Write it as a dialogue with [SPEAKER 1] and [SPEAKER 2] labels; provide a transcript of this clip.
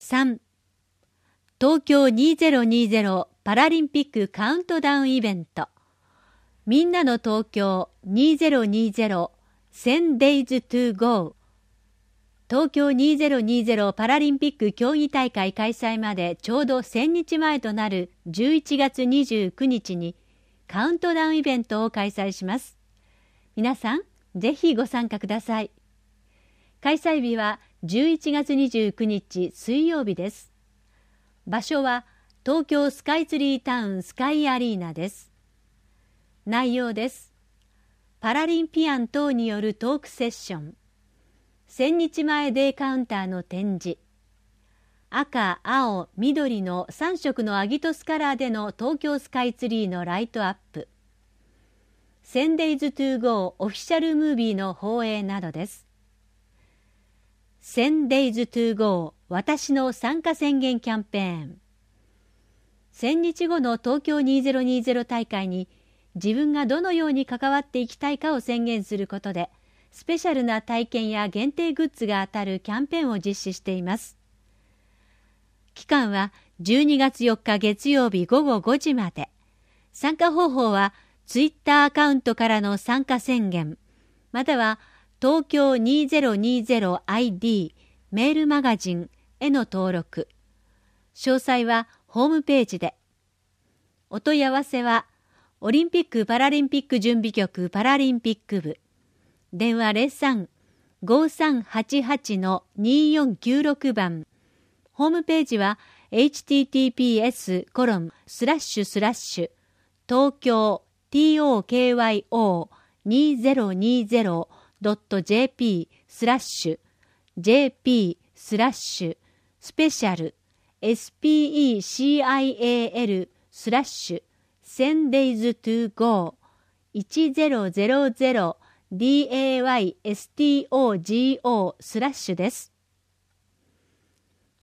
[SPEAKER 1] 3、東京2020パラリンピックカウントダウンイベント。みんなの東京2020 10 days to go。東京2020パラリンピック競技大会開催までちょうど1000日前となる11月29日にカウントダウンイベントを開催します。皆さん、ぜひご参加ください。開催日は11月29日水曜日です。場所は東京スカイツリータウンスカイアリーナです。内容です。パラリンピアン等によるトークセッション。1000日前デーカウンターの展示。赤、青、緑の3色のアギトスカラーでの東京スカイツリーのライトアップ。10 days to go オフィシャルムービーの放映などです。10 days to go 私の参加宣言キャンペーン。1000日後の東京2020大会に自分がどのように関わっていきたいかを宣言することで、スペシャルな体験や限定グッズが当たるキャンペーンを実施しています。期間は12月4日月曜日午後5時まで。参加方法はツイッターアカウントからの参加宣言、または東京 2020ID メールマガジンへの登録。詳細はホームページで。お問い合わせはオリンピック・パラリンピック準備局パラリンピック部。電話03-5388-2496 番。ホームページは https://tokyo.jp/jp/special special/10 days to go 1000 DAYSTOGO/ です。